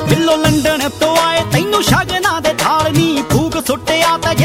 ਬਿੱਲੋ London ਤੋਂ ਆਏ ਤੈਨੂੰ ਸ਼ਗਨਾਂ ਦੇ ਥਾਲ ਨੀ ਫੂਕ ਸੁੱਟਿਆ ਤੇ